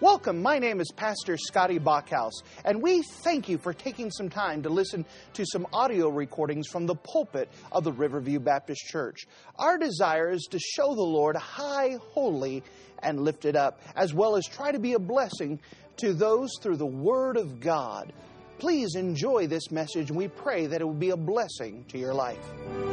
Welcome, my name is Pastor Scotty Bachhaus, and we thank you for taking some time to listen to some audio recordings from the pulpit of the Riverview Baptist Church. Our desire is to show the Lord high, holy, and lifted up, as well as try to be a blessing to those through the Word of God. Please enjoy this message, and we pray that it will be a blessing to your life.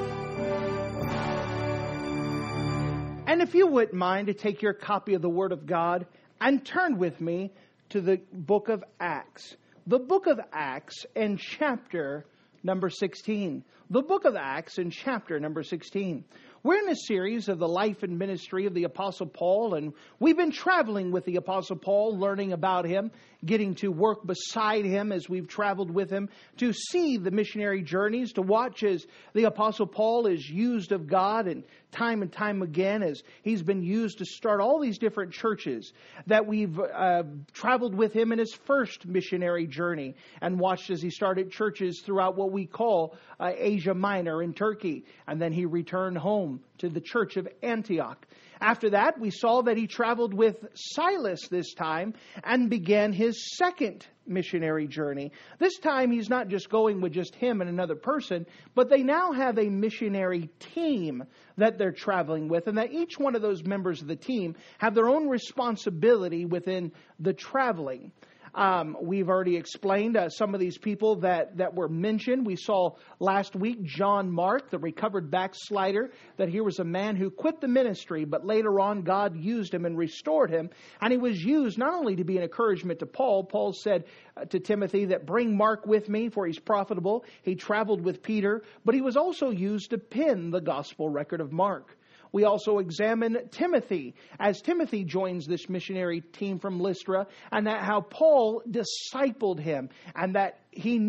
And if you wouldn't mind to take your copy of the Word of God and turn with me to the book of Acts. The book of Acts and chapter number 16. The book of Acts and chapter number 16. We're in a series of the life and ministry of the Apostle Paul, and we've been traveling with the Apostle Paul, learning about him, getting to work beside him as we've traveled with him, to see the missionary journeys, to watch as the Apostle Paul is used of God and time again as he's been used to start all these different churches, that we've traveled with him in his first missionary journey and watched as he started churches throughout what we call Asia Minor in Turkey, and then he returned home to the church of Antioch. After that, we saw that he traveled with Silas this time and began his second missionary journey. This time, he's not just going with just him and another person, but they now have a missionary team that they're traveling with, and that each one of those members of the team have their own responsibility within the traveling. We've already explained some of these people that were mentioned. We saw last week John Mark, the recovered backslider, that here was a man who quit the ministry, but later on God used him and restored him. And he was used not only to be an encouragement to Paul. Paul said to Timothy that bring Mark with me, for he's profitable. He traveled with Peter, but he was also used to pen the gospel record of Mark. We also examine Timothy as Timothy joins this missionary team from Lystra, and that how Paul discipled him, and that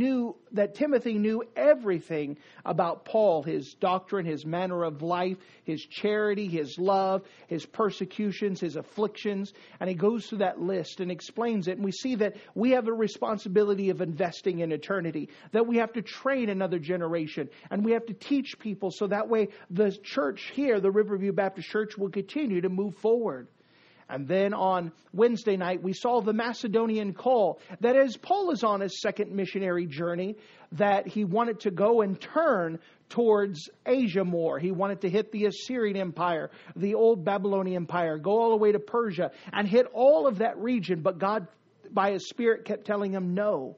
Timothy knew everything about Paul, his doctrine, his manner of life, his charity, his love, his persecutions, his afflictions. And he goes through that list and explains it. And we see that we have a responsibility of investing in eternity, that we have to train another generation, and we have to teach people so that way the church here, the Riverview Baptist Church, will continue to move forward. And then on Wednesday night, we saw the Macedonian call, that as Paul is on his second missionary journey, that he wanted to go and turn towards Asia more. He wanted to hit the Assyrian Empire, the old Babylonian Empire, go all the way to Persia and hit all of that region. But God, by His Spirit, kept telling him, no.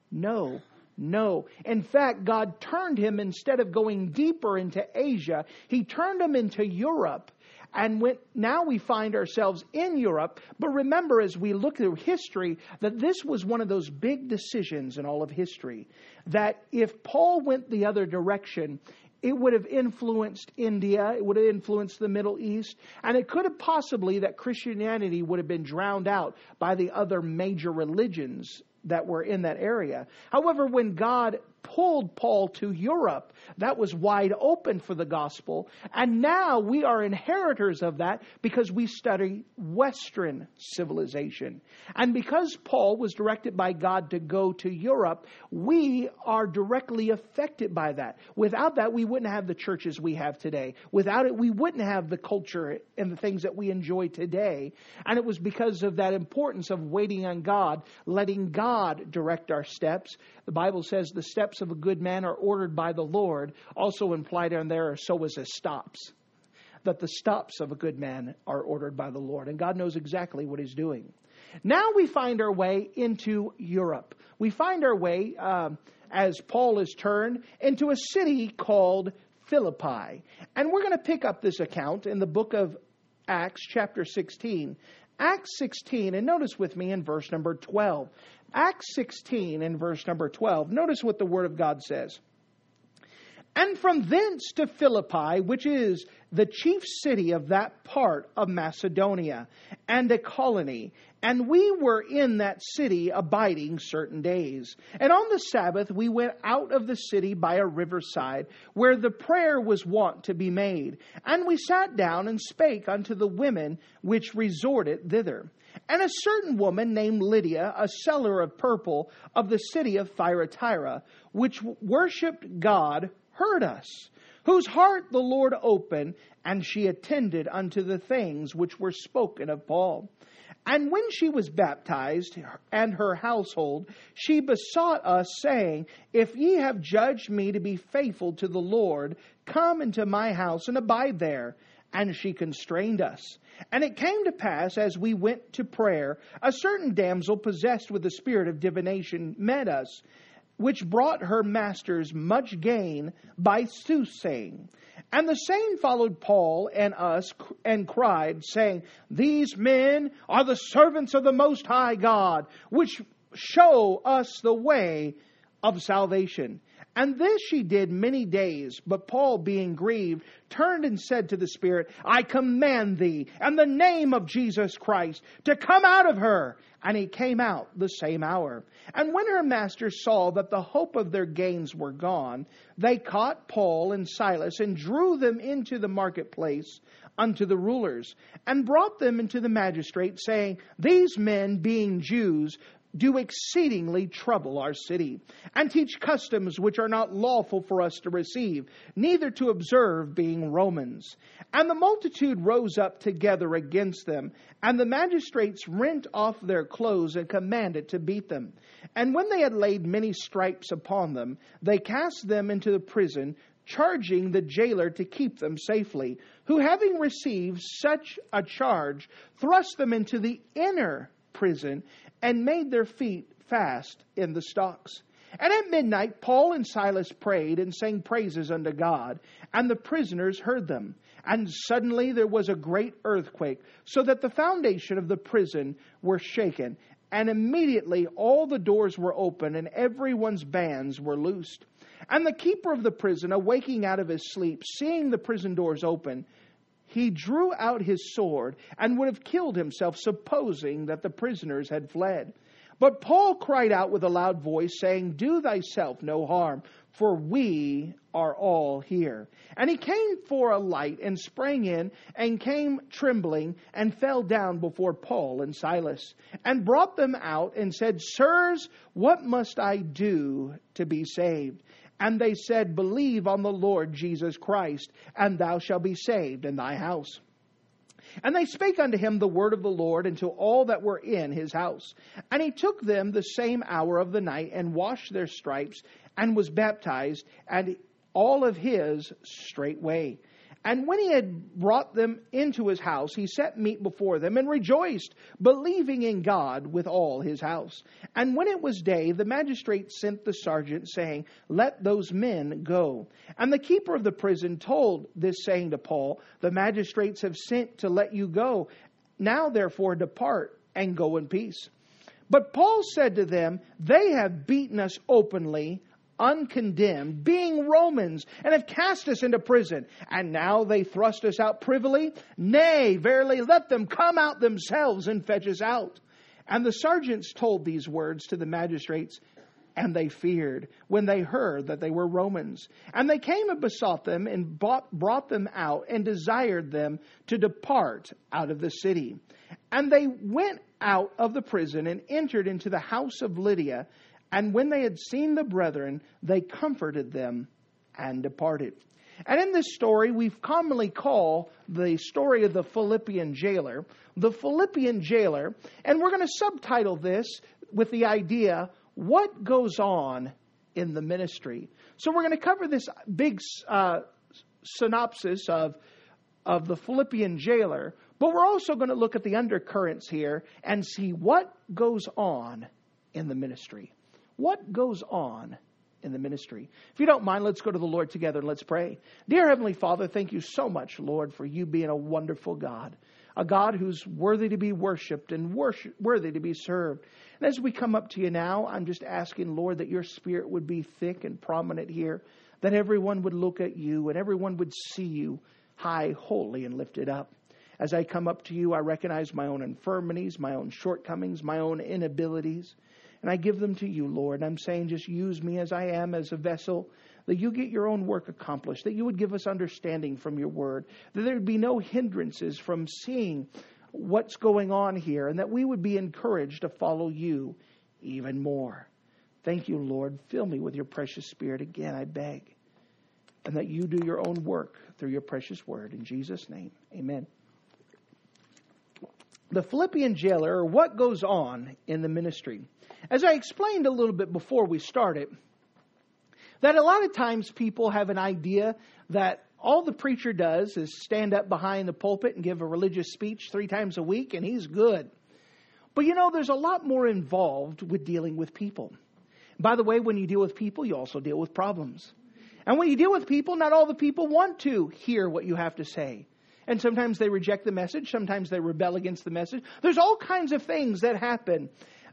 In fact, God turned him, instead of going deeper into Asia, He turned him into Europe. And now we find ourselves in Europe. But remember, as we look through history, that this was one of those big decisions in all of history. That if Paul went the other direction, it would have influenced India, it would have influenced the Middle East, and it could have possibly that Christianity would have been drowned out by the other major religions that were in that area. However, when God pulled Paul to Europe, that was wide open for the gospel. And now we are inheritors of that because we study Western civilization. And because Paul was directed by God to go to Europe, we are directly affected by that. Without that, we wouldn't have the churches we have today. Without it, we wouldn't have the culture and the things that we enjoy today. And it was because of that importance of waiting on God, letting God direct our steps. The Bible says the steps of a good man are ordered by the Lord. Also implied in there are so is his stops. That the stops of a good man are ordered by the Lord. And God knows exactly what He's doing. Now we find our way into Europe. We find our way, as Paul is turned, into a city called Philippi. And we're going to pick up this account in the book of Acts chapter 16. Acts 16, and notice with me in verse number 12. Acts 16 and verse number 12. Notice what the Word of God says. And from thence to Philippi, which is the chief city of that part of Macedonia, and a colony. And we were in that city abiding certain days. And on the Sabbath we went out of the city by a riverside, where the prayer was wont to be made. And we sat down and spake unto the women which resorted thither. And a certain woman named Lydia, a seller of purple of the city of Thyatira, which worshipped God, heard us, whose heart the Lord opened, and she attended unto the things which were spoken of Paul. And when she was baptized, and her household, she besought us, saying, If ye have judged me to be faithful to the Lord, come into my house and abide there. And she constrained us. And it came to pass, as we went to prayer, a certain damsel possessed with the spirit of divination met us, which brought her masters much gain by soothsaying. And the same followed Paul and us, and cried, saying, These men are the servants of the Most High God, which show us the way of salvation. And this she did many days. But Paul, being grieved, turned and said to the Spirit, I command thee, in the name of Jesus Christ, to come out of her. And he came out the same hour. And when her masters saw that the hope of their gains were gone, they caught Paul and Silas, and drew them into the marketplace unto the rulers, and brought them into the magistrate, saying, These men, being Jews, do exceedingly trouble our city, and teach customs which are not lawful for us to receive, neither to observe, being Romans. And the multitude rose up together against them, and the magistrates rent off their clothes, and commanded to beat them. And when they had laid many stripes upon them, they cast them into the prison, charging the jailer to keep them safely, who, having received such a charge, thrust them into the inner prison, and made their feet fast in the stocks. And at midnight Paul and Silas prayed and sang praises unto God, and the prisoners heard them. And suddenly there was a great earthquake, so that the foundation of the prison were shaken. And immediately all the doors were open, and everyone's bands were loosed. And the keeper of the prison, awaking out of his sleep, seeing the prison doors open, he drew out his sword and would have killed himself, supposing that the prisoners had fled. But Paul cried out with a loud voice, saying, Do thyself no harm, for we are all here. And he came for a light, and sprang in, and came trembling, and fell down before Paul and Silas, and brought them out, and said, Sirs, what must I do to be saved? And they said, Believe on the Lord Jesus Christ, and thou shalt be saved in thy house. And they spake unto him the word of the Lord, and to all that were in his house. And he took them the same hour of the night, and washed their stripes, and was baptized, and all of his straightway. And when he had brought them into his house, he set meat before them, and rejoiced, believing in God with all his house. And when it was day, the magistrate sent the sergeant, saying, Let those men go. And the keeper of the prison told this saying to Paul, The magistrates have sent to let you go. Now therefore depart, and go in peace. But Paul said to them, They have beaten us openly, uncondemned, being Romans, and have cast us into prison. And now they thrust us out privily? Nay, verily, let them come out themselves and fetch us out. And the sergeants told these words to the magistrates, and they feared when they heard that they were Romans. And they came and besought them, and brought them out, and desired them to depart out of the city. And they went out of the prison, and entered into the house of Lydia. And when they had seen the brethren, they comforted them and departed. And in this story, we commonly call the story of the Philippian jailer, the Philippian jailer. And we're going to subtitle this with the idea, What Goes On in the Ministry? So we're going to cover this big synopsis of the Philippian jailer, but we're also going to look at the undercurrents here and see what goes on in the ministry. What goes on in the ministry? If you don't mind, let's go to the Lord together and let's pray. Dear Heavenly Father, thank you so much, Lord, for you being a wonderful God. A God who's worthy to be worshipped and worthy to be served. And as we come up to you now, I'm just asking, Lord, that your Spirit would be thick and prominent here. That everyone would look at you and everyone would see you high, holy, and lifted up. As I come up to you, I recognize my own infirmities, my own shortcomings, my own inabilities. And I give them to you, Lord. I'm saying just use me as I am, as a vessel, that you get your own work accomplished, that you would give us understanding from your word, that there would be no hindrances from seeing what's going on here, and that we would be encouraged to follow you even more. Thank you, Lord. Fill me with your precious Spirit again, I beg. And that you do your own work through your precious word. In Jesus' name, amen. the Philippian jailer, or what goes on in the ministry. As I explained a little bit before we started, that a lot of times people have an idea that all the preacher does is stand up behind the pulpit and give a religious speech 3 times a week, and he's good. But there's a lot more involved with dealing with people. By the way, when you deal with people, you also deal with problems. And when you deal with people, not all the people want to hear what you have to say. And sometimes they reject the message. Sometimes they rebel against the message. There's all kinds of things that happen.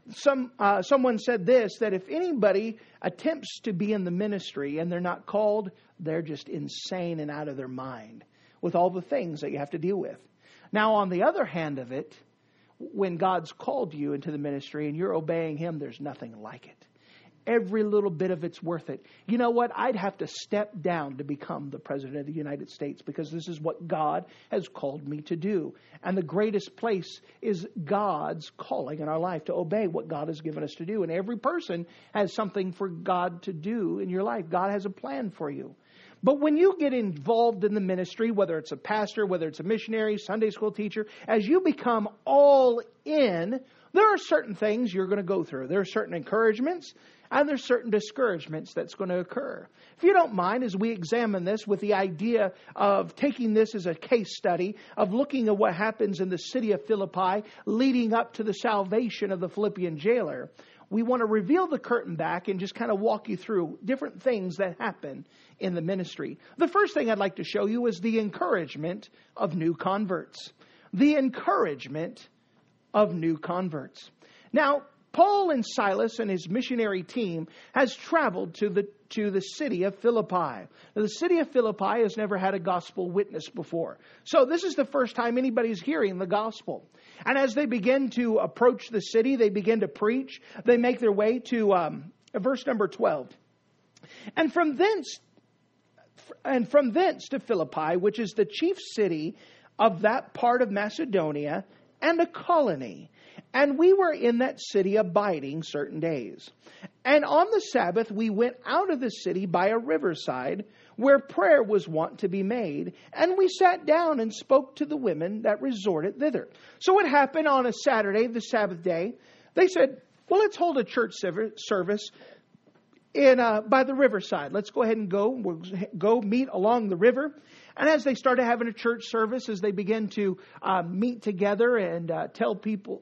Someone said this, that if anybody attempts to be in the ministry and they're not called, they're just insane and out of their mind with all the things that you have to deal with. Now, on the other hand of it, when God's called you into the ministry and you're obeying Him, there's nothing like it. Every little bit of it's worth it. You know what? I'd have to step down to become the President of the United States because this is what God has called me to do. And the greatest place is God's calling in our life to obey what God has given us to do. And every person has something for God to do in your life. God has a plan for you. But when you get involved in the ministry, whether it's a pastor, whether it's a missionary, Sunday school teacher, as you become all in, there are certain things you're going to go through. There are certain encouragements and there's certain discouragements that's going to occur. If you don't mind, as we examine this with the idea of taking this as a case study, of looking at what happens in the city of Philippi leading up to the salvation of the Philippian jailer, we want to reveal the curtain back and just kind of walk you through different things that happen in the ministry. The first thing I'd like to show you is the encouragement of new converts. The encouragement of new converts. Now, Paul and Silas and his missionary team has traveled to the city of Philippi. Now, the city of Philippi has never had a gospel witness before. So this is the first time anybody's hearing the gospel. And as they begin to approach the city, they begin to preach. They make their way to verse number 12. And from thence to Philippi, which is the chief city of that part of Macedonia and a colony. And we were in that city abiding certain days. And on the Sabbath we went out of the city by a riverside where prayer was wont to be made. And we sat down and spoke to the women that resorted thither. So what happened on a Saturday, the Sabbath day? They said, well, let's hold a church service by the riverside. Let's go ahead and go. We'll go meet along the river. And as they started having a church service, as they began to meet together and tell people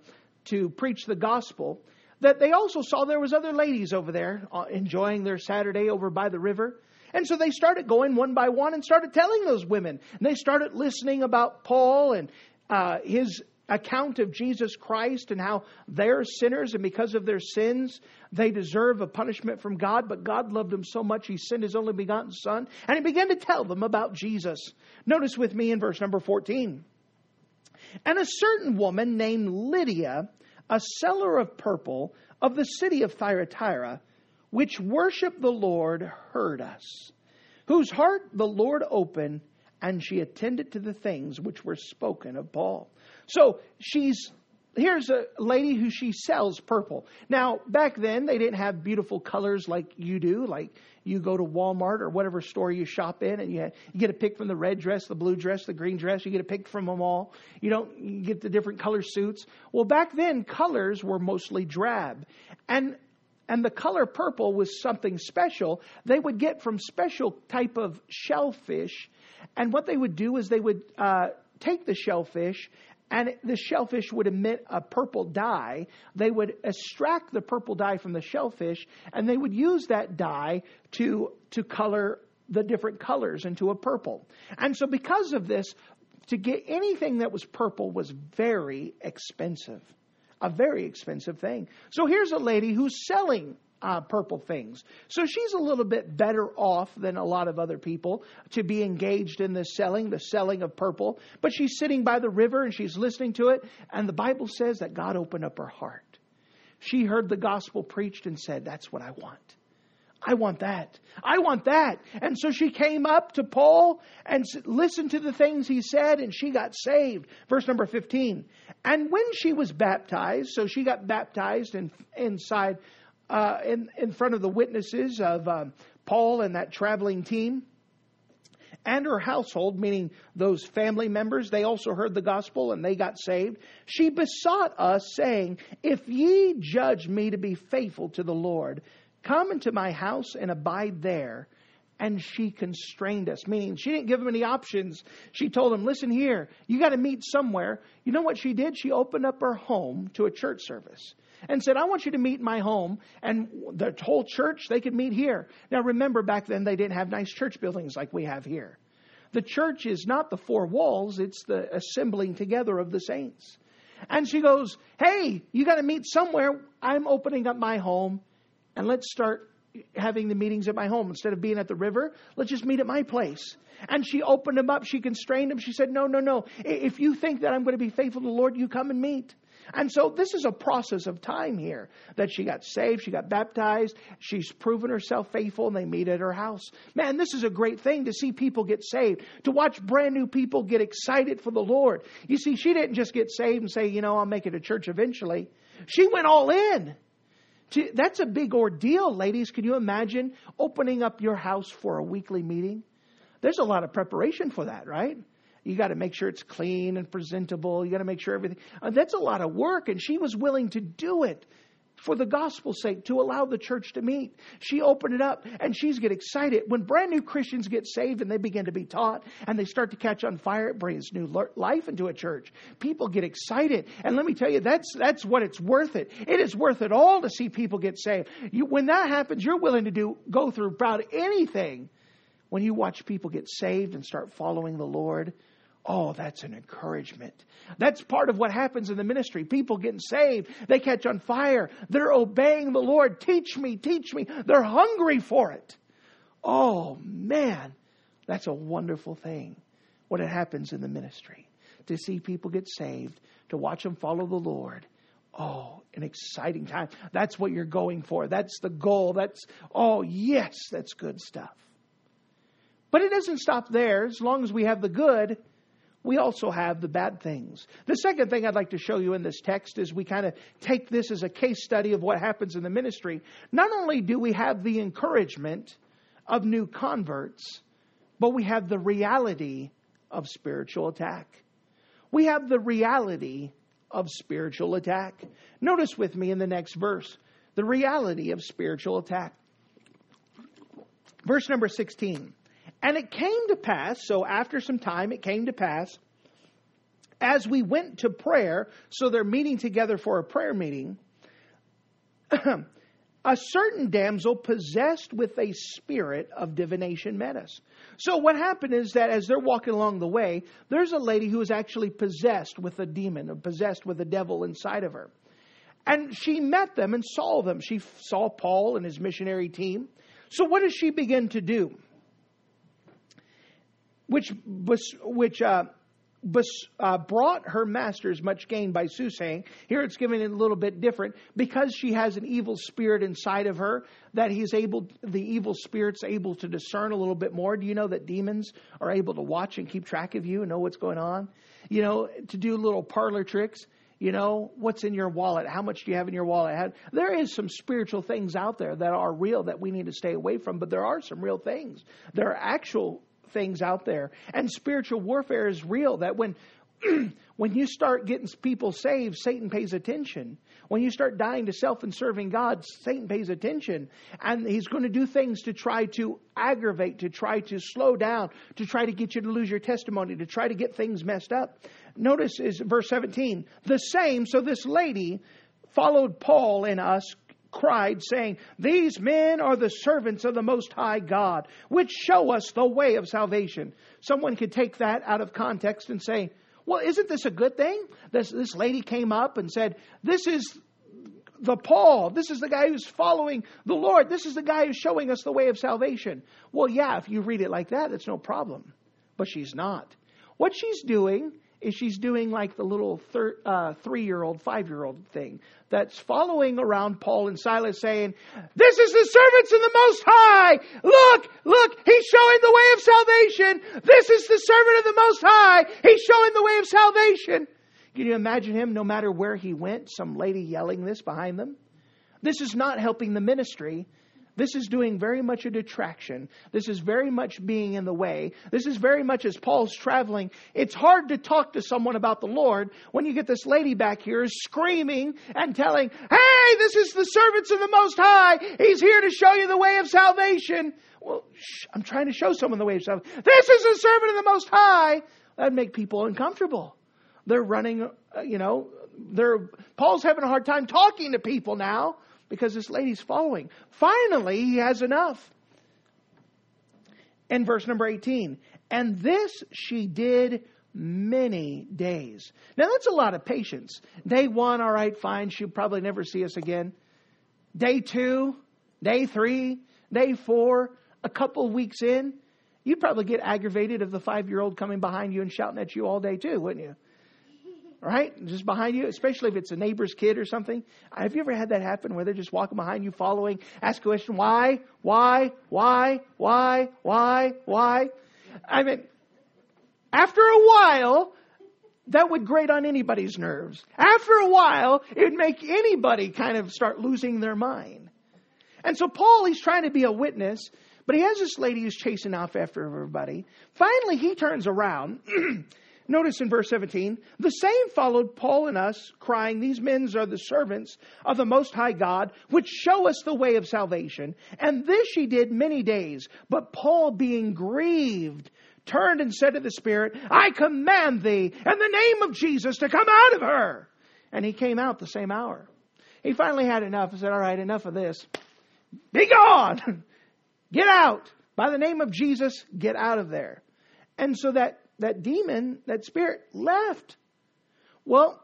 to preach the gospel, that they also saw there was other ladies over there enjoying their Saturday over by the river. And so they started going one by one and started telling those women. And they started listening about Paul and his account of Jesus Christ and how they're sinners and because of their sins, they deserve a punishment from God. But God loved them so much, He sent His only begotten Son. And He began to tell them about Jesus. Notice with me in verse number 14. And a certain woman named Lydia, a seller of purple of the city of Thyatira, which worshiped the Lord, heard us, whose heart the Lord opened, and she attended to the things which were spoken of Paul. So here's a lady who she sells purple. Now, back then, they didn't have beautiful colors like you do. Like you go to Walmart or whatever store you shop in and you get a pick from the red dress, the blue dress, the green dress. You get a pick from them all. You get the different color suits. Well, back then, colors were mostly drab. And the color purple was something special. They would get from special type of shellfish. And what they would do is they would take the shellfish, and the shellfish would emit a purple dye. They would extract the purple dye from the shellfish, and they would use that dye to color the different colors into a purple. And so because of this, to get anything that was purple was very expensive. A very expensive thing. So here's a lady who's selling purple things. So she's a little bit better off than a lot of other people to be engaged in the selling of purple. But she's sitting by the river and she's listening to it. And the Bible says that God opened up her heart. She heard the gospel preached and said, that's what I want. I want that. I want that. And so she came up to Paul and listened to the things he said, and she got saved. Verse number 15. And when she was baptized, so she got baptized in front of the witnesses of Paul and that traveling team. and her household, meaning those family members, they also heard the gospel and they got saved. She besought us, saying, if ye judge me to be faithful to the Lord, come into my house and abide there. And she constrained us, meaning she didn't give them any options. She told them, listen here, you got to meet somewhere. You know what she did? She opened up her home to a church service and said, I want you to meet in my home. And the whole church, they could meet here. Now remember, back then they didn't have nice church buildings like we have here. The church is not the four walls. It's the assembling together of the saints. And she goes, hey, you got to meet somewhere. I'm opening up my home and let's start having the meetings at my home. Instead of being at the river, let's just meet at my place. And she opened them up. She constrained them. She said, no. If you think that I'm going to be faithful to the Lord, you come and meet. And so this is a process of time here that she got saved. She got baptized. She's proven herself faithful and they meet at her house. Man, this is a great thing to see people get saved, to watch brand new people get excited for the Lord. You see, she didn't just get saved and say, I'll make it a church eventually. She went all in. That's a big ordeal, ladies. Can you imagine opening up your house for a weekly meeting? There's a lot of preparation for that, right? You got to make sure it's clean and presentable. You got to make sure everything. That's a lot of work. And she was willing to do it for the gospel's sake, to allow the church to meet. She opened it up and she's get excited. When brand new Christians get saved and they begin to be taught and they start to catch on fire, it brings new life into a church. People get excited. And let me tell you, that's what it's worth it. It is worth it all to see people get saved. When that happens, you're willing to go through about anything. When you watch people get saved and start following the Lord, oh, that's an encouragement. That's part of what happens in the ministry. People getting saved. They catch on fire. They're obeying the Lord. Teach me. They're hungry for it. Oh, man. That's a wonderful thing when it happens in the ministry. To see people get saved. To watch them follow the Lord. Oh, an exciting time. That's what you're going for. That's the goal. That's good stuff. But it doesn't stop there. As long as we have the good, we also have the bad things. The second thing I'd like to show you in this text is we kind of take this as a case study of what happens in the ministry. Not only do we have the encouragement of new converts, but we have the reality of spiritual attack. We have the reality of spiritual attack. Notice with me in the next verse, the reality of spiritual attack. Verse number 16. And it came to pass, so after some time it came to pass, as we went to prayer, so they're meeting together for a prayer meeting, a certain damsel possessed with a spirit of divination met us. So what happened is that as they're walking along the way, there's a lady who is actually possessed with a demon, or possessed with a devil inside of her. And she met them and saw them. She saw Paul and his missionary team. So what does she begin to do? Which brought her masters much gain by soothsaying. Here it's given it a little bit different. Because she has an evil spirit inside of her, that the evil spirit's able to discern a little bit more. Do you know that demons are able to watch and keep track of you and know what's going on? To do little parlor tricks. What's in your wallet? How much do you have in your wallet? There is some spiritual things out there that are real that we need to stay away from. But there are some real things. There are actual things out there. And spiritual warfare is real. That when you start getting people saved, Satan pays attention. When you start dying to self and serving God, Satan pays attention. And he's going to do things to try to aggravate, to try to slow down, to try to get you to lose your testimony, to try to get things messed up. Notice is verse 17. The same, so this lady followed Paul and us, cried, saying, these men are the servants of the Most High God, which show us the way of salvation. Someone could take that out of context and say, well, isn't this a good thing? This lady came up and said, this is the Paul. This is the guy who's following the Lord. This is the guy who's showing us the way of salvation. Well, yeah, if you read it like that, it's no problem. But she's not. What she's doing is she's doing like the little 3-year-old, 5-year-old thing that's following around Paul and Silas saying, this is the servants of the Most High. Look, he's showing the way of salvation. This is the servant of the Most High. He's showing the way of salvation. Can you imagine him, no matter where he went, some lady yelling this behind them? This is not helping the ministry. This is doing very much a detraction. This is very much being in the way. This is very much as Paul's traveling. It's hard to talk to someone about the Lord when you get this lady back here screaming and telling, hey, this is the servants of the Most High. He's here to show you the way of salvation. Well, I'm trying to show someone the way of salvation. This is a servant of the Most High. That'd make people uncomfortable. They're running, Paul's having a hard time talking to people now because this lady's following. Finally, he has enough. In verse number 18, and this she did many days. Now, that's a lot of patience. Day 1, all right, fine. She'll probably never see us again. Day 2, day 3, day 4, a couple weeks in, you'd probably get aggravated of the 5-year-old coming behind you and shouting at you all day too, wouldn't you? Right? Just behind you, especially if it's a neighbor's kid or something. Have you ever had that happen where they're just walking behind you, following, ask a question, why? I mean, after a while, that would grate on anybody's nerves. After a while, it would make anybody kind of start losing their mind. And so Paul, he's trying to be a witness, but he has this lady who's chasing off after everybody. Finally, he turns around. Notice in verse 17, the same followed Paul and us, crying, these men are the servants of the Most High God, which show us the way of salvation. And this she did many days. But Paul, being grieved, turned and said to the Spirit, I command thee in the name of Jesus to come out of her. And he came out the same hour. He finally had enough and said, all right, enough of this. Be gone. Get out. By the name of Jesus, get out of there. And so that demon, that spirit, left. Well,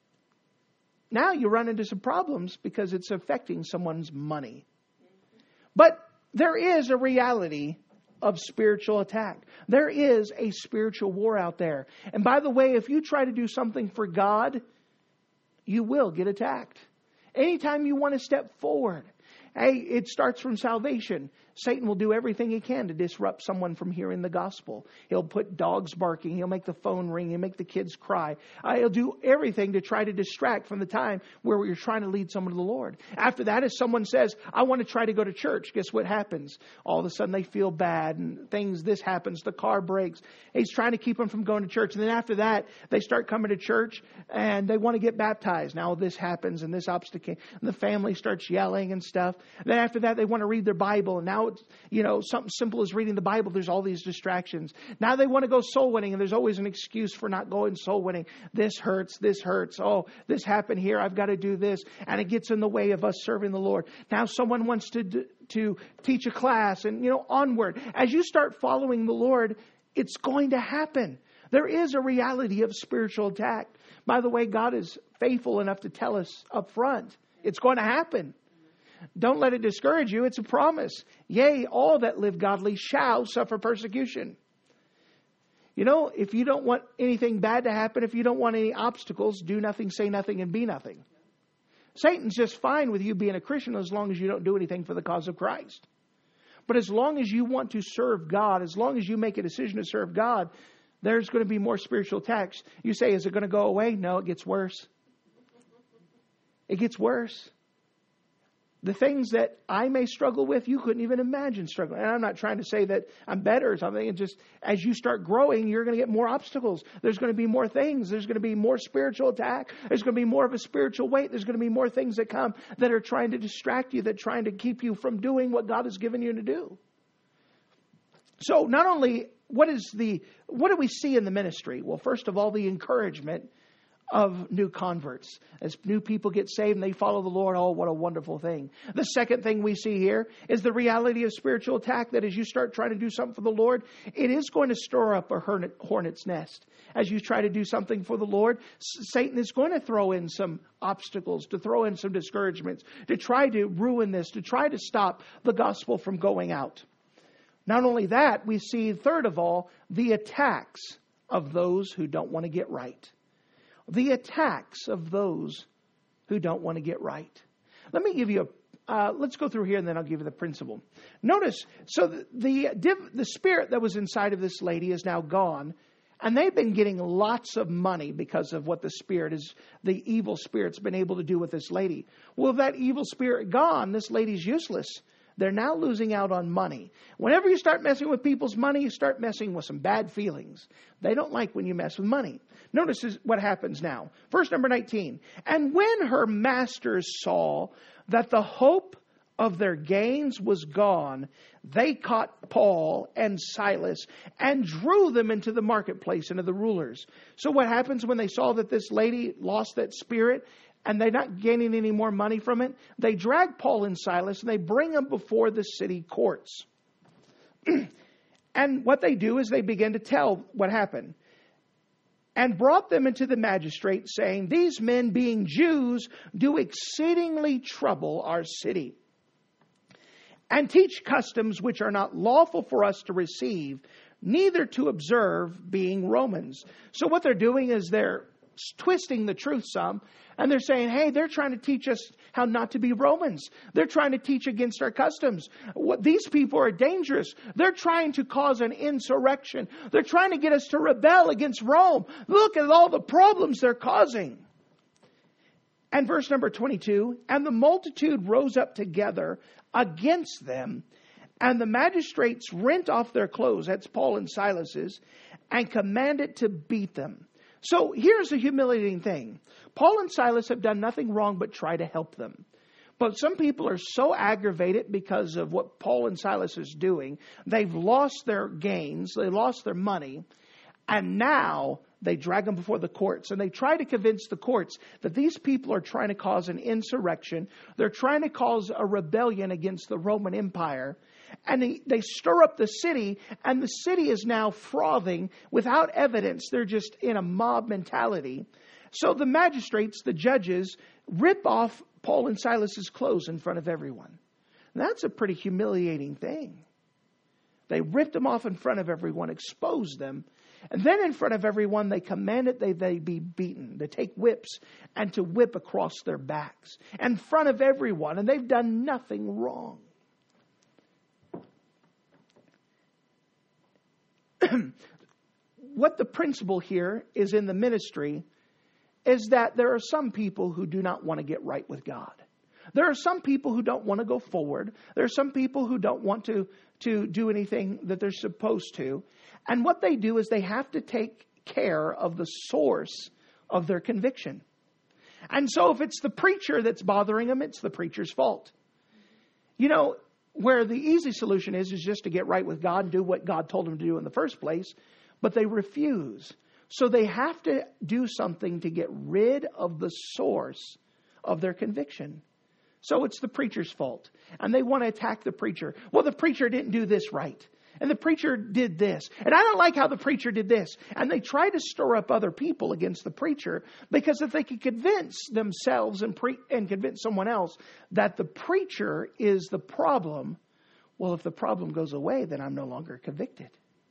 now you run into some problems because it's affecting someone's money. But there is a reality of spiritual attack. There is a spiritual war out there. And by the way, if you try to do something for God, you will get attacked. Anytime you want to step forward, hey, it starts from salvation. Satan will do everything he can to disrupt someone from hearing the gospel. He'll put dogs barking. He'll make the phone ring. He'll make the kids cry. He'll do everything to try to distract from the time where you're trying to lead someone to the Lord. After that, if someone says, I want to try to go to church, guess what happens? All of a sudden they feel bad and this happens. The car breaks. He's trying to keep them from going to church. And then after that, they start coming to church and they want to get baptized. Now this happens and this obstacle. And the family starts yelling and stuff. And then after that, they want to read their Bible. And now it's, something simple as reading the Bible. There's all these distractions. Now they want to go soul winning, and there's always an excuse for not going soul winning. This hurts. Oh, this happened here. I've got to do this. And it gets in the way of us serving the Lord. Now someone wants to teach a class and, onward. As you start following the Lord, it's going to happen. There is a reality of spiritual attack. By the way, God is faithful enough to tell us up front. It's going to happen. Don't let it discourage you. It's a promise. Yea, all that live godly shall suffer persecution. If you don't want anything bad to happen, if you don't want any obstacles, do nothing, say nothing, and be nothing. Satan's just fine with you being a Christian as long as you don't do anything for the cause of Christ. But as long as you want to serve God, as long as you make a decision to serve God, there's going to be more spiritual attacks. You say, is it going to go away? No, it gets worse. It gets worse. The things that I may struggle with, you couldn't even imagine struggling. And I'm not trying to say that I'm better or something. It's just as you start growing, you're going to get more obstacles. There's going to be more things. There's going to be more spiritual attack. There's going to be more of a spiritual weight. There's going to be more things that come that are trying to distract you, that are trying to keep you from doing what God has given you to do. So not only what do we see in the ministry? Well, first of all, the encouragement of new converts. As new people get saved and they follow the Lord, oh, what a wonderful thing. The second thing we see here is the reality of spiritual attack, that as you start trying to do something for the Lord, it is going to stir up a hornet's nest. As you try to do something for the Lord, Satan is going to throw in some obstacles, to throw in some discouragements, to try to ruin this, to try to stop the gospel from going out. Not only that, we see, third of all, the attacks of those who don't want to get right. The attacks of those who don't want to get right. Let me give you let's go through here and then I'll give you the principle. Notice, so the spirit that was inside of this lady is now gone. And they've been getting lots of money because of what the evil spirit's been able to do with this lady. Well, if that evil spirit gone, this lady's useless. They're now losing out on money. Whenever you start messing with people's money, you start messing with some bad feelings. They don't like when you mess with money. Notice what happens now. Verse number 19. And when her masters saw that the hope of their gains was gone, they caught Paul and Silas and drew them into the marketplace, into the rulers. So what happens when they saw that this lady lost that spirit and they're not gaining any more money from it? They drag Paul and Silas and they bring them before the city courts. And what they do is they begin to tell what happened. And brought them into the magistrate, saying, these men, being Jews, do exceedingly trouble our city, and teach customs which are not lawful for us to receive, neither to observe, being Romans. So what they're doing is they're twisting the truth some, and they're saying, hey, they're trying to teach us how not to be Romans. They're trying to teach against our customs. These people are dangerous. They're trying to cause an insurrection. They're trying to get us to rebel against Rome. Look at all the problems they're causing. And verse number 22, and the multitude rose up together against them, and the magistrates rent off their clothes, that's Paul and Silas's, and commanded to beat them. So here's the humiliating thing. Paul and Silas have done nothing wrong but try to help them. But some people are so aggravated because of what Paul and Silas is doing. They've lost their gains. They lost their money. And now they drag them before the courts. And they try to convince the courts that these people are trying to cause an insurrection. They're trying to cause a rebellion against the Roman Empire. And they stir up the city, and the city is now frothing without evidence. They're just in a mob mentality. So the magistrates, the judges, rip off Paul and Silas's clothes in front of everyone. And that's a pretty humiliating thing. They ripped them off in front of everyone, exposed them. And then in front of everyone, they commanded they be beaten, to take whips and to whip across their backs in front of everyone. And they've done nothing wrong. What the principle here is in the ministry is that there are some people who do not want to get right with God. There are some people who don't want to go forward. There are some people who don't want to do anything that they're supposed to. And what they do is they have to take care of the source of their conviction. And so if it's the preacher that's bothering them, it's the preacher's fault. You know, where the easy solution is just to get right with God and do what God told them to do in the first place. But they refuse. So they have to do something to get rid of the source of their conviction. So it's the preacher's fault. And they want to attack the preacher. Well, the preacher didn't do this right. And the preacher did this. And I don't like how the preacher did this. And they try to stir up other people against the preacher, because if they could convince themselves and convince someone else that the preacher is the problem, well, if the problem goes away, then I'm no longer convicted.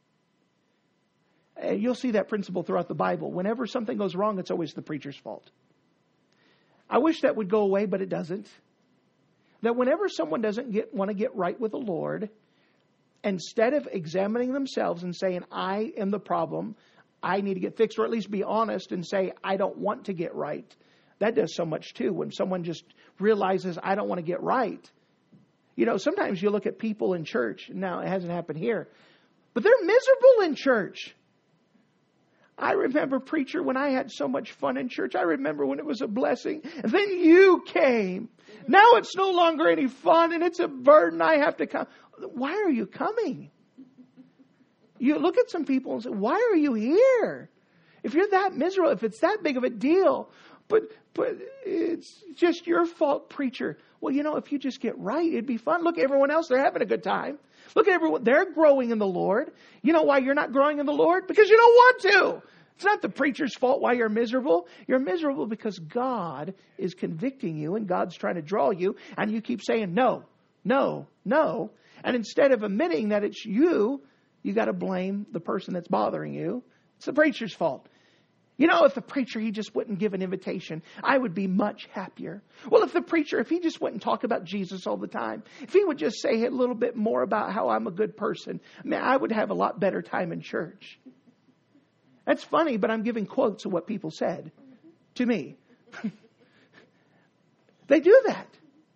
And you'll see that principle throughout the Bible. Whenever something goes wrong, it's always the preacher's fault. I wish that would go away, but it doesn't. That whenever someone doesn't want to get right with the Lord, instead of examining themselves and saying, I am the problem, I need to get fixed, or at least be honest and say, I don't want to get right. That does so much too. When someone just realizes, I don't want to get right. You know, sometimes you look at people in church. Now, it hasn't happened here, but they're miserable in church. I remember, preacher, when I had so much fun in church. I remember when it was a blessing. And then you came. Now it's no longer any fun, and it's a burden. I have to come. Why are you coming? You look at some people and say, why are you here? If you're that miserable, if it's that big of a deal, but it's just your fault, preacher. Well, you know, if you just get right, it'd be fun. Look at everyone else. They're having a good time. Look at everyone. They're growing in the Lord. You know why you're not growing in the Lord? Because you don't want to. It's not the preacher's fault why you're miserable. You're miserable because God is convicting you and God's trying to draw you. And you keep saying, no, no, no. And instead of admitting that it's you, you got to blame the person that's bothering you. It's the preacher's fault. You know, if the preacher, he just wouldn't give an invitation, I would be much happier. Well, if the preacher, if he just wouldn't talk about Jesus all the time, if he would just say a little bit more about how I'm a good person, man, I would have a lot better time in church. That's funny, but I'm giving quotes of what people said to me. They do that.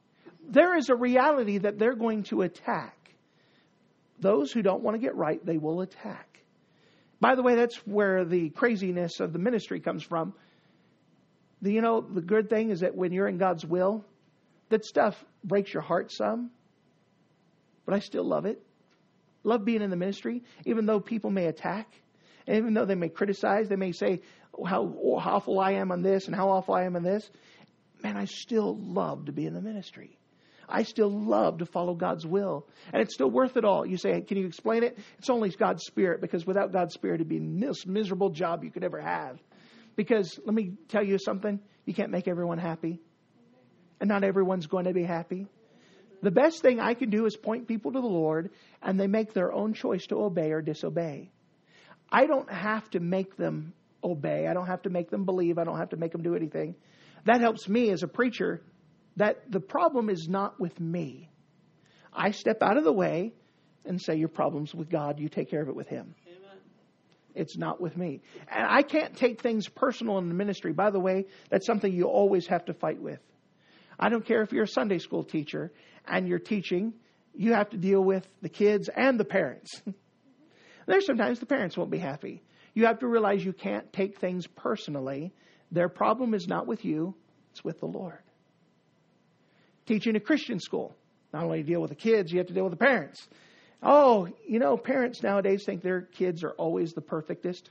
there is a reality that they're going to attack. Those who don't want to get right, they will attack. By the way, that's where the craziness of the ministry comes from. The good thing is that when you're in God's will, that stuff breaks your heart some. But I still love it. Love being in the ministry, even though people may attack. And even though they may criticize, they may say how awful I am on this and how awful I am on this. Man, I still love to be in the ministry. I still love to follow God's will. And it's still worth it all. You say, can you explain it? It's only God's Spirit, because without God's Spirit, it'd be the most miserable job you could ever have. Because let me tell you something. You can't make everyone happy. And not everyone's going to be happy. The best thing I can do is point people to the Lord, and they make their own choice to obey or disobey. I don't have to make them obey. I don't have to make them believe. I don't have to make them do anything. That helps me as a preacher, that the problem is not with me. I step out of the way and say, your problem's with God. You take care of it with Him. Amen. It's not with me. And I can't take things personal in the ministry. By the way, that's something you always have to fight with. I don't care if you're a Sunday school teacher and you're teaching. You have to deal with the kids and the parents. There's sometimes the parents won't be happy. You have to realize you can't take things personally. Their problem is not with you. It's with the Lord. Teaching a Christian school. Not only deal with the kids, you have to deal with the parents. Oh, parents nowadays think their kids are always the perfectest.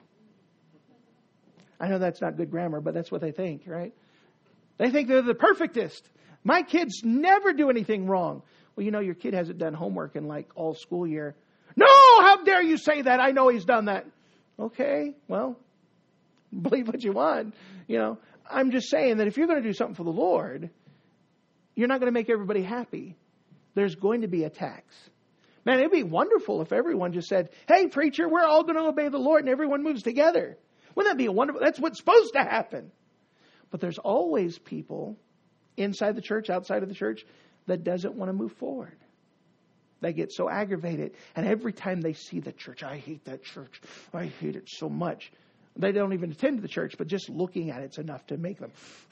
I know that's not good grammar, but that's what they think, right? They think they're the perfectest. My kids never do anything wrong. Well, your kid hasn't done homework in like all school year. No, how dare you say that? I know he's done that. Okay, well, believe what you want. I'm just saying that if you're going to do something for the Lord, you're not going to make everybody happy. There's going to be attacks. Man, it'd be wonderful if everyone just said, hey, preacher, we're all going to obey the Lord, and everyone moves together. Wouldn't that be wonderful? That's what's supposed to happen. But there's always people inside the church, outside of the church, that doesn't want to move forward. They get so aggravated. And every time they see the church, I hate that church. I hate it so much. They don't even attend the church, but just looking at it's enough to make them.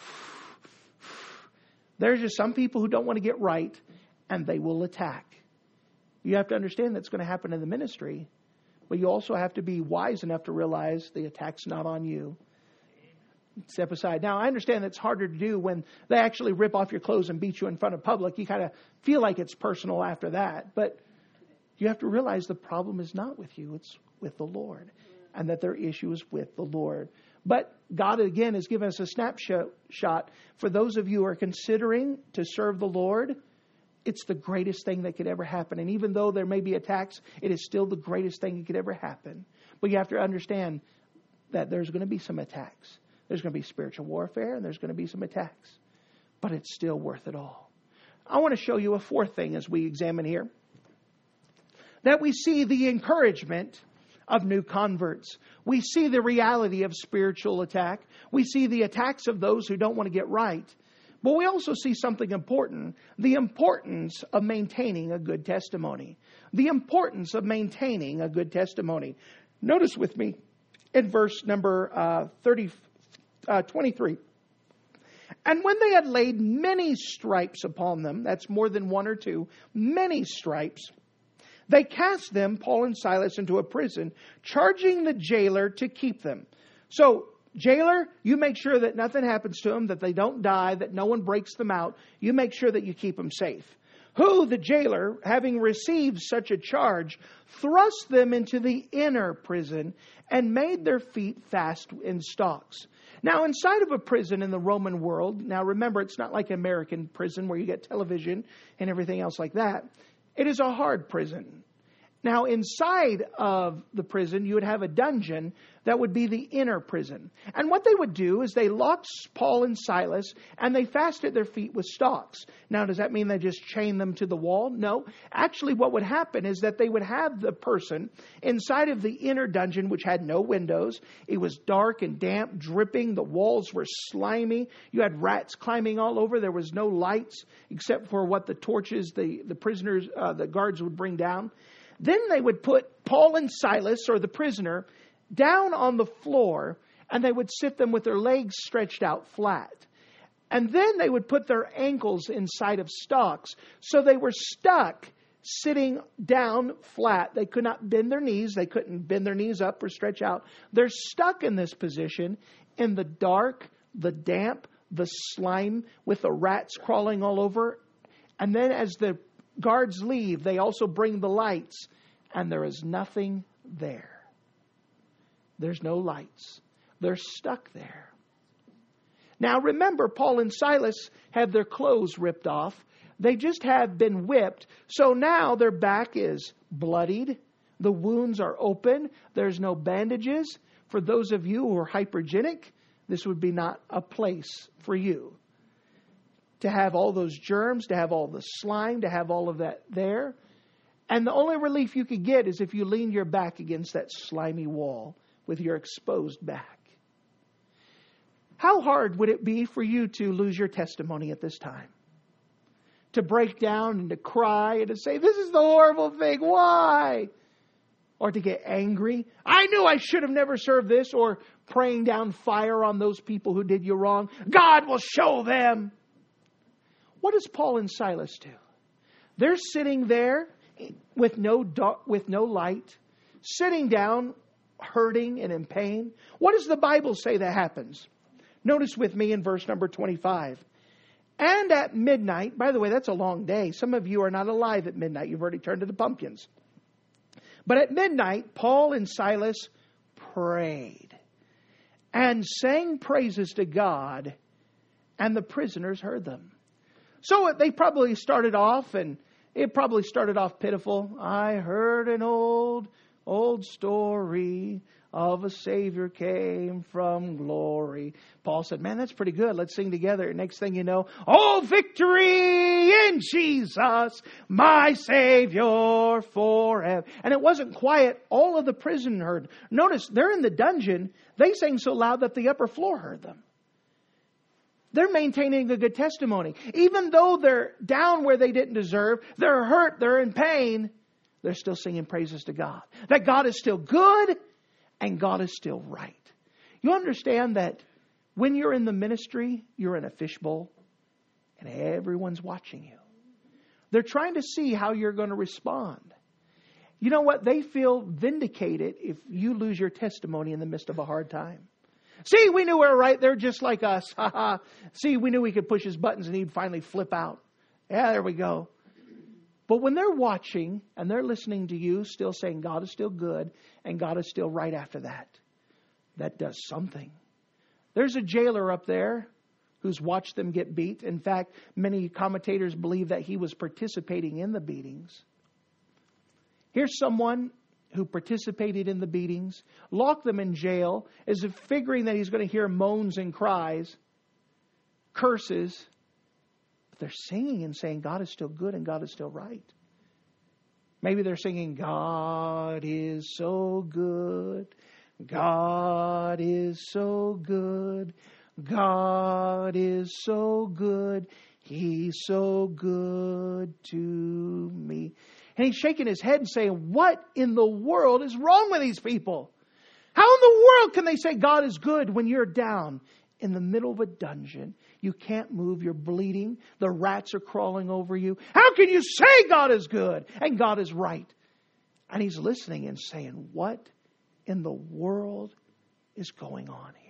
There's just some people who don't want to get right, and they will attack. You have to understand that's going to happen in the ministry, but you also have to be wise enough to realize the attack's not on you. Step aside. Now, I understand it's harder to do when they actually rip off your clothes and beat you in front of public. You kind of feel like it's personal after that. But you have to realize the problem is not with you. It's with the Lord. And that their issue is with the Lord. But God, again, has given us a snapshot. For those of you who are considering to serve the Lord, it's the greatest thing that could ever happen. And even though there may be attacks, it is still the greatest thing that could ever happen. But you have to understand that there's going to be some attacks. There's going to be spiritual warfare, and there's going to be some attacks. But it's still worth it all. I want to show you a fourth thing as we examine here. That we see the encouragement of new converts. We see the reality of spiritual attack. We see the attacks of those who don't want to get right. But we also see something important. The importance of maintaining a good testimony. The importance of maintaining a good testimony. Notice with me in verse number 23. And when they had laid many stripes upon them, that's more than one or two, many stripes, they cast them, Paul and Silas, into a prison, charging the jailer to keep them. So, jailer, you make sure that nothing happens to them, that they don't die, that no one breaks them out. You make sure that you keep them safe. Who, the jailer, having received such a charge, thrust them into the inner prison and made their feet fast in stocks. Now, inside of a prison in the Roman world, now remember, it's not like American prison where you get television and everything else like that. It is a hard prison. Now, inside of the prison, you would have a dungeon that would be the inner prison. And what they would do is they locked Paul and Silas and they fastened their feet with stocks. Now, does that mean they just chained them to the wall? No. Actually, what would happen is that they would have the person inside of the inner dungeon, which had no windows. It was dark and damp, dripping. The walls were slimy. You had rats climbing all over. There was no lights except for what the torches the prisoners, the guards would bring down. Then they would put Paul and Silas, or the prisoner, down on the floor, and they would sit them with their legs stretched out flat. And then they would put their ankles inside of stocks. So they were stuck sitting down flat. They could not bend their knees. They couldn't bend their knees up or stretch out. They're stuck in this position in the dark, the damp, the slime with the rats crawling all over. And then as the guards leave, they also bring the lights. And there is nothing there. There's no lights. They're stuck there. Now remember, Paul and Silas had their clothes ripped off. They just have been whipped. So now their back is bloodied. The wounds are open. There's no bandages. For those of you who are hypergenic, this would be not a place for you. To have all those germs, to have all the slime, to have all of that there. And the only relief you could get is if you leaned your back against that slimy wall with your exposed back. How hard would it be for you to lose your testimony at this time? To break down and to cry and to say, this is the horrible thing, why? Or to get angry. I knew I should have never served this. Or praying down fire on those people who did you wrong. God will show them. What does Paul and Silas do? They're sitting there with no light, sitting down, hurting and in pain. What does the Bible say that happens? Notice with me in verse number 25. And at midnight, by the way, that's a long day. Some of you are not alive at midnight. You've already turned to the pumpkins. But at midnight, Paul and Silas prayed and sang praises to God, and the prisoners heard them. So they probably started off, and it probably started off pitiful. I heard an old story of a Savior came from glory. Paul said, man, that's pretty good. Let's sing together. Next thing you know, oh, victory in Jesus, my Savior forever. And it wasn't quiet. All of the prison heard. Notice, they're in the dungeon. They sang so loud that the upper floor heard them. They're maintaining a good testimony. Even though they're down where they didn't deserve, they're hurt, they're in pain, they're still singing praises to God. That God is still good and God is still right. You understand that when you're in the ministry, you're in a fishbowl and everyone's watching you. They're trying to see how you're going to respond. You know what? They feel vindicated if you lose your testimony in the midst of a hard time. See, we knew we were right. They're just like us. See, we knew we could push his buttons and he'd finally flip out. Yeah, there we go. But when they're watching and they're listening to you, still saying God is still good and God is still right after that, that does something. There's a jailer up there who's watched them get beat. In fact, many commentators believe that he was participating in the beatings. Here's someone who participated in the beatings, locked them in jail, as if figuring that he's going to hear moans and cries, curses. But they're singing and saying God is still good and God is still right. Maybe they're singing, God is so good. God is so good. God is so good. He's so good to me. And he's shaking his head and saying, what in the world is wrong with these people? How in the world can they say God is good when you're down in the middle of a dungeon? You can't move. You're bleeding. The rats are crawling over you. How can you say God is good and God is right? And he's listening and saying, what in the world is going on here?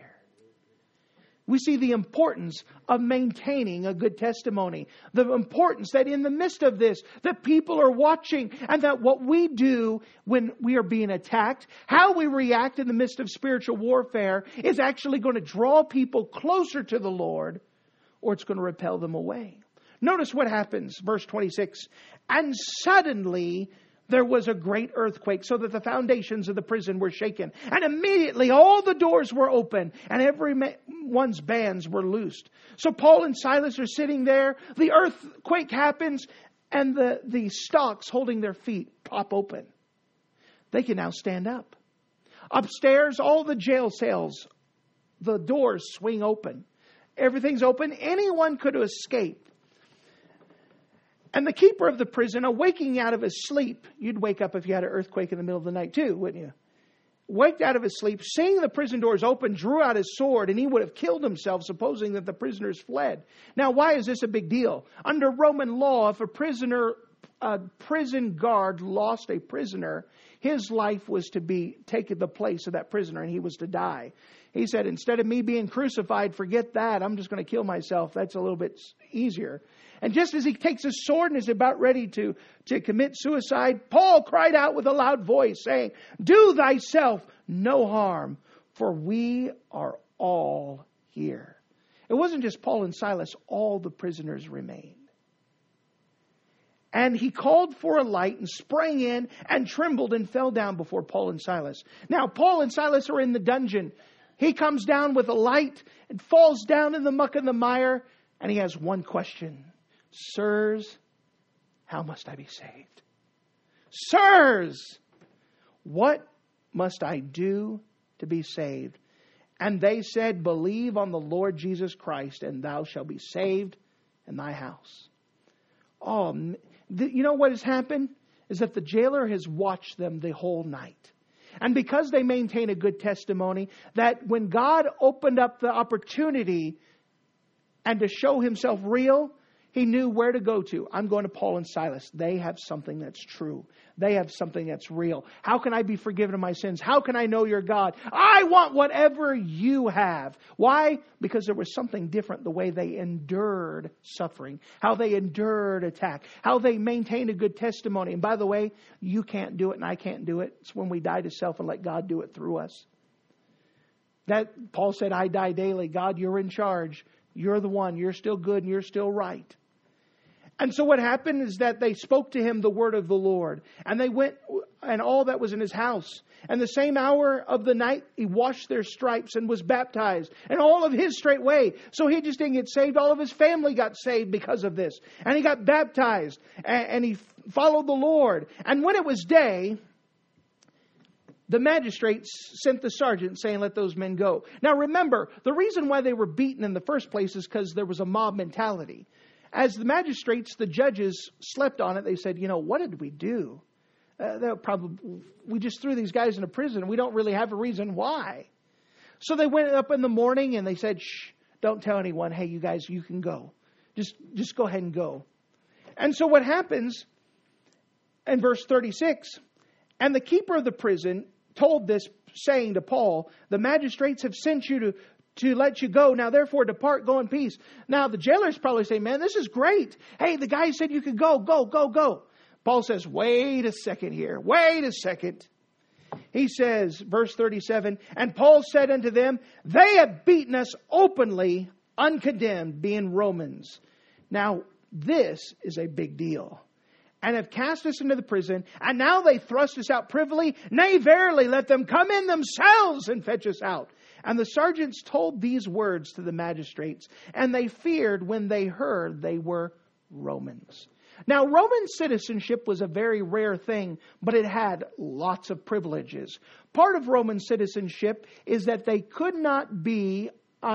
We see the importance of maintaining a good testimony. The importance that in the midst of this, that people are watching, and that what we do when we are being attacked, how we react in the midst of spiritual warfare, is actually going to draw people closer to the Lord, or it's going to repel them away. Notice what happens, verse 26. And suddenly there was a great earthquake, so that the foundations of the prison were shaken. And immediately all the doors were open, and everyone's bands were loosed. So Paul and Silas are sitting there. The earthquake happens, and the stocks holding their feet pop open. They can now stand up. Upstairs, all the jail cells, the doors swing open. Everything's open. Anyone could escape. And the keeper of the prison, awaking out of his sleep, you'd wake up if you had an earthquake in the middle of the night too, wouldn't you? waked out of his sleep, seeing the prison doors open, drew out his sword, and he would have killed himself, supposing that the prisoners fled. Now, why is this a big deal? Under Roman law, if a prison guard lost a prisoner, his life was to be taken the place of that prisoner, and he was to die. He said, instead of me being crucified, forget that. I'm just going to kill myself. That's a little bit easier. And just as he takes his sword and is about ready to commit suicide, Paul cried out with a loud voice, saying, do thyself no harm, for we are all here. It wasn't just Paul and Silas. All the prisoners remained. And he called for a light and sprang in and trembled and fell down before Paul and Silas. Now, Paul and Silas are in the dungeon. He comes down with a light and falls down in the muck and the mire. And he has one question. Sirs, how must I be saved? Sirs, what must I do to be saved? And they said, believe on the Lord Jesus Christ, and thou shalt be saved in thy house. Oh, you know what has happened? Is that the jailer has watched them the whole night. And because they maintain a good testimony, that when God opened up the opportunity and to show himself real, he knew where to go to. I'm going to Paul and Silas. They have something that's true. They have something that's real. How can I be forgiven of my sins? How can I know your God? I want whatever you have. Why? Because there was something different the way they endured suffering, how they endured attack, how they maintained a good testimony. And by the way, you can't do it and I can't do it. It's when we die to self and let God do it through us. That Paul said, I die daily. God, you're in charge. You're the one. You're still good and you're still right. And so what happened is that they spoke to him the word of the Lord. And they went, and all that was in his house. And the same hour of the night, he washed their stripes and was baptized. And all of his straightway. So he just didn't get saved. All of his family got saved because of this. And he got baptized. And he followed the Lord. And when it was day, the magistrates sent the sergeant saying, let those men go. Now remember, the reason why they were beaten in the first place is because there was a mob mentality. As the magistrates, the judges slept on it, they said, what did we do? We just threw these guys into prison and we don't really have a reason why. So they went up in the morning and they said, shh, don't tell anyone. Hey, you guys, you can go. Just go ahead and go. And so what happens in verse 36, and the keeper of the prison told this, saying to Paul, the magistrates have sent you to let you go. Now, therefore, depart, go in peace. Now, the jailers probably say, man, this is great. Hey, the guy said you could go, go, go, go. Paul says, wait a second here. Wait a second. He says, verse 37, and Paul said unto them, they have beaten us openly, uncondemned, being Romans. Now, this is a big deal. And have cast us into the prison, and now they thrust us out privily. Nay, verily, let them come in themselves and fetch us out. And the sergeants told these words to the magistrates, and they feared when they heard they were Romans. Now, Roman citizenship was a very rare thing, but it had lots of privileges. Part of Roman citizenship is that they could not be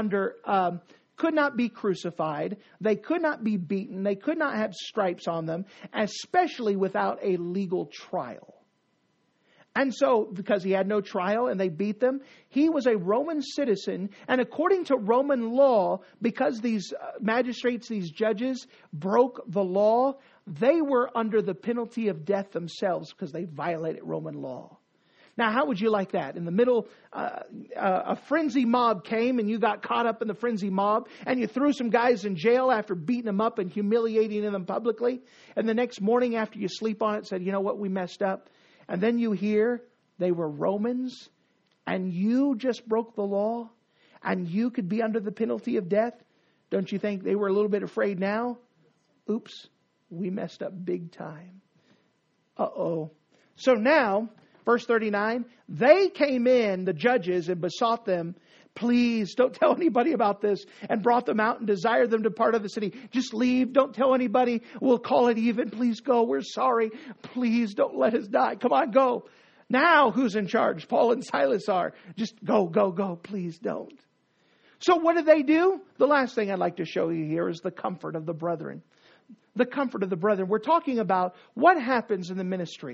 crucified. They could not be beaten. They could not have stripes on them, especially without a legal trial. And so, because he had no trial and they beat them, he was a Roman citizen. And according to Roman law, because these magistrates, these judges broke the law, they were under the penalty of death themselves because they violated Roman law. Now, how would you like that? In the middle, a frenzy mob came and you got caught up in the frenzy mob and you threw some guys in jail after beating them up and humiliating them publicly. And the next morning after you sleep on it, said, you know what, we messed up. And then you hear they were Romans and you just broke the law and you could be under the penalty of death. Don't you think they were a little bit afraid now? Oops, we messed up big time. Uh-oh. So now, verse 39, they came in, the judges, and besought them, please don't tell anybody about this, and brought them out and desired them to depart of the city. Just leave. Don't tell anybody. We'll call it even. Please go. We're sorry. Please don't let us die. Come on, go. Now who's in charge? Paul and Silas are. Just go, go, go. Please don't. So what did they do? The last thing I'd like to show you here is the comfort of the brethren. The comfort of the brethren. We're talking about what happens in the ministry.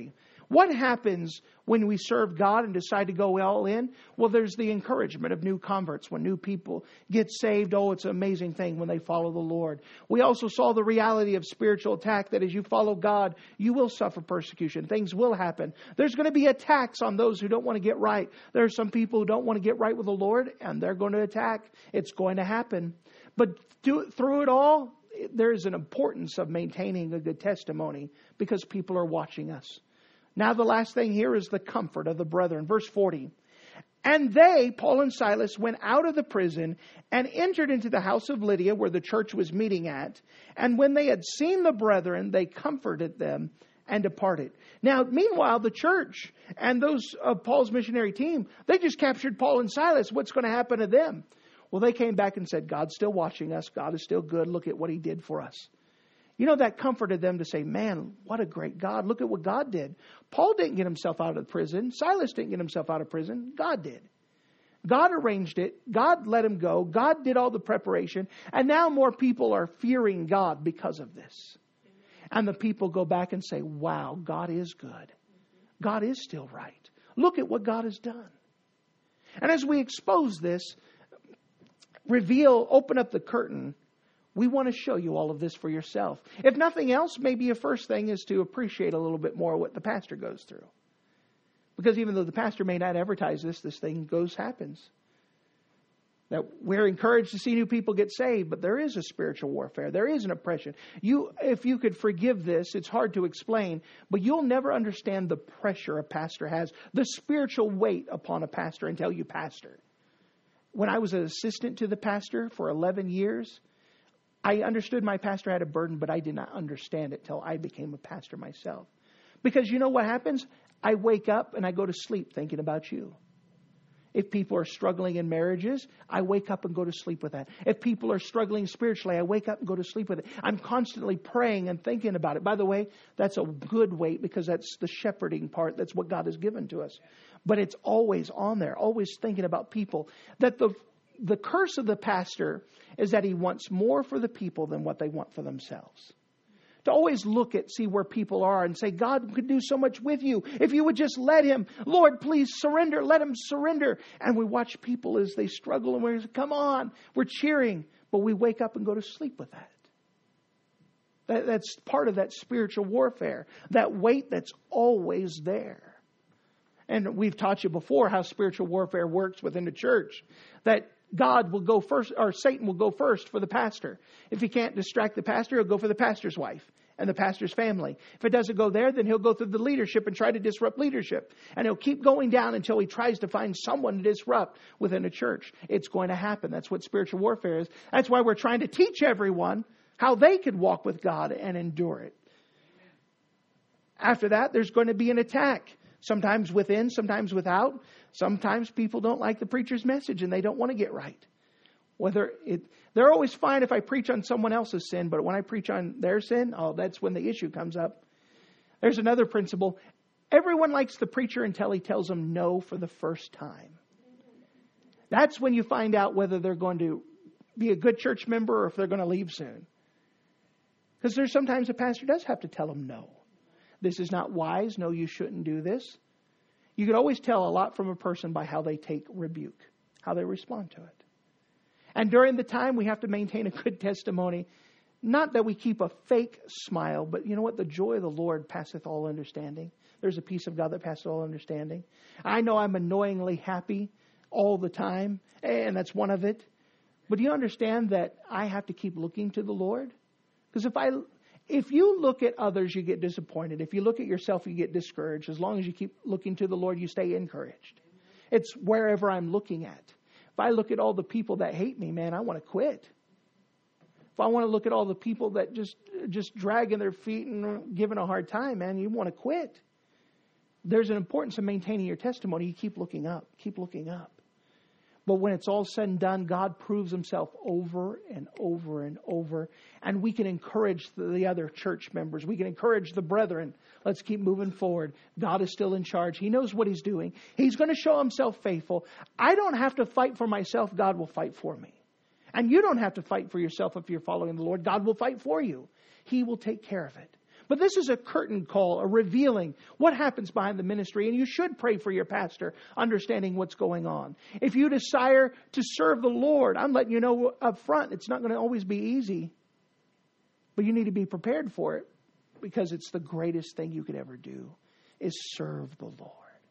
What happens when we serve God and decide to go all in? Well, there's the encouragement of new converts. When new people get saved, oh, it's an amazing thing when they follow the Lord. We also saw the reality of spiritual attack, that as you follow God, you will suffer persecution. Things will happen. There's going to be attacks on those who don't want to get right. There are some people who don't want to get right with the Lord, and they're going to attack. It's going to happen. But through it all, there is an importance of maintaining a good testimony because people are watching us. Now the last thing here is the comfort of the brethren. Verse 40. And they, Paul and Silas, went out of the prison and entered into the house of Lydia where the church was meeting at. And when they had seen the brethren, they comforted them and departed. Now, meanwhile, the church and those of Paul's missionary team, they just captured Paul and Silas. What's going to happen to them? Well, they came back and said, God's still watching us. God is still good. Look at what He did for us. You know, that comforted them to say, man, what a great God. Look at what God did. Paul didn't get himself out of prison. Silas didn't get himself out of prison. God did. God arranged it. God let him go. God did all the preparation. And now more people are fearing God because of this. And the people go back and say, wow, God is good. God is still right. Look at what God has done. And as we expose this, open up the curtain, we want to show you all of this for yourself. If nothing else, maybe a first thing is to appreciate a little bit more what the pastor goes through. Because even though the pastor may not advertise this thing happens. That we're encouraged to see new people get saved, but there is a spiritual warfare. There is an oppression. If you could forgive this, it's hard to explain, but you'll never understand the pressure a pastor has, the spiritual weight upon a pastor until you pastor. When I was an assistant to the pastor for 11 years, I understood my pastor had a burden, but I did not understand it till I became a pastor myself. Because you know what happens? I wake up and I go to sleep thinking about you. If people are struggling in marriages, I wake up and go to sleep with that. If people are struggling spiritually, I wake up and go to sleep with it. I'm constantly praying and thinking about it. By the way, that's a good weight because that's the shepherding part. That's what God has given to us. But it's always on there, always thinking about people. That the curse of the pastor is that he wants more for the people than what they want for themselves. To always see where people are and say, God could do so much with you. If you would just let Him, Lord, please surrender. Let Him surrender. And we watch people as they struggle and we say, come on, we're cheering. But we wake up and go to sleep with that. That's part of that spiritual warfare. That weight that's always there. And we've taught you before how spiritual warfare works within the church. That God will go first, or Satan will go first for the pastor. If he can't distract the pastor, he'll go for the pastor's wife and the pastor's family. If it doesn't go there, then he'll go through the leadership and try to disrupt leadership. And he'll keep going down until he tries to find someone to disrupt within a church. It's going to happen. That's what spiritual warfare is. That's why we're trying to teach everyone how they could walk with God and endure it. After that, there's going to be an attack. Sometimes within, sometimes without. Sometimes people don't like the preacher's message and they don't want to get right. They're always fine if I preach on someone else's sin, but when I preach on their sin, that's when the issue comes up. There's another principle. Everyone likes the preacher until he tells them no for the first time. That's when you find out whether they're going to be a good church member or if they're going to leave soon. Because there's sometimes a pastor does have to tell them no. This is not wise. No, you shouldn't do this. You can always tell a lot from a person by how they take rebuke, how they respond to it. And during the time, we have to maintain a good testimony. Not that we keep a fake smile, but you know what? The joy of the Lord passeth all understanding. There's a peace of God that passeth all understanding. I know I'm annoyingly happy all the time, and that's one of it. But do you understand that I have to keep looking to the Lord? Because if you look at others, you get disappointed. If you look at yourself, you get discouraged. As long as you keep looking to the Lord, you stay encouraged. It's wherever I'm looking at. If I look at all the people that hate me, man, I want to quit. If I want to look at all the people that just dragging their feet and giving a hard time, man, you want to quit. There's an importance of maintaining your testimony. You keep looking up. Keep looking up. But when it's all said and done, God proves Himself over and over and over. And we can encourage the other church members. We can encourage the brethren. Let's keep moving forward. God is still in charge. He knows what He's doing. He's going to show Himself faithful. I don't have to fight for myself. God will fight for me. And you don't have to fight for yourself if you're following the Lord. God will fight for you. He will take care of it. But this is a curtain call, a revealing what happens behind the ministry. And you should pray for your pastor, understanding what's going on. If you desire to serve the Lord, I'm letting you know up front, it's not going to always be easy. But you need to be prepared for it, because it's the greatest thing you could ever do, is serve the Lord.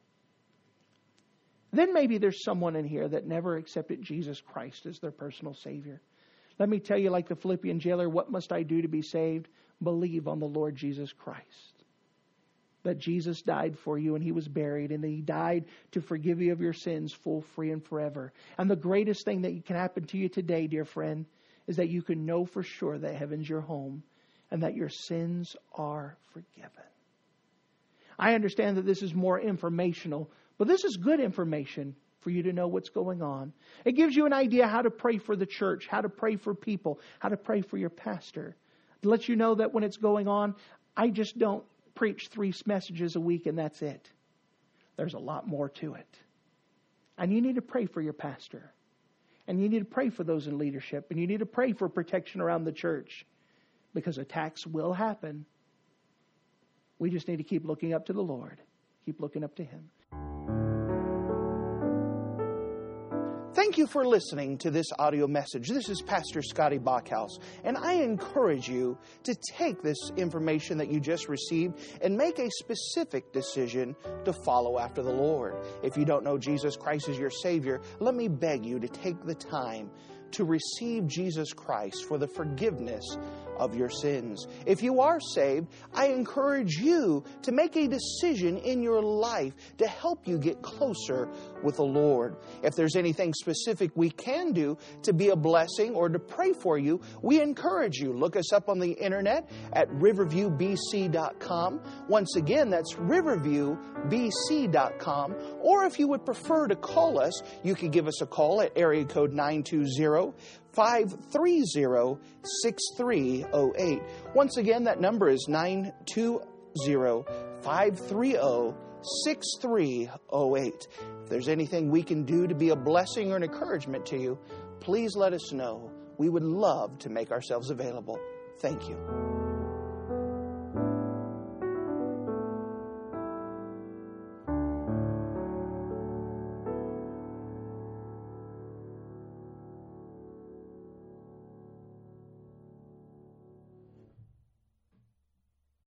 Then maybe there's someone in here that never accepted Jesus Christ as their personal Savior. Let me tell you, like the Philippian jailer, what must I do to be saved? Believe on the Lord Jesus Christ. That Jesus died for you and He was buried, and He died to forgive you of your sins full, free, and forever. And the greatest thing that can happen to you today, dear friend, is that you can know for sure that heaven's your home and that your sins are forgiven. I understand that this is more informational, but this is good information for you to know what's going on. It gives you an idea how to pray for the church, how to pray for people, how to pray for your pastor. It lets you know that when it's going on, I just don't preach 3 messages a week and that's it. There's a lot more to it. And you need to pray for your pastor. And you need to pray for those in leadership. And you need to pray for protection around the church. Because attacks will happen. We just need to keep looking up to the Lord. Keep looking up to Him. Thank you for listening to this audio message. This is Pastor Scotty Bachhaus, and I encourage you to take this information that you just received and make a specific decision to follow after the Lord. If you don't know Jesus Christ as your Savior, let me beg you to take the time to receive Jesus Christ for the forgiveness of your sins. If you are saved, I encourage you to make a decision in your life to help you get closer with the Lord. If there's anything specific we can do to be a blessing or to pray for you, we encourage you. Look us up on the internet at riverviewbc.com. Once again, that's riverviewbc.com. Or if you would prefer to call us, you can give us a call at area code 920-530-6308. Once again, that number is 920-530-6308. If there's anything we can do to be a blessing or an encouragement to you, please let us know. We would love to make ourselves available. Thank you.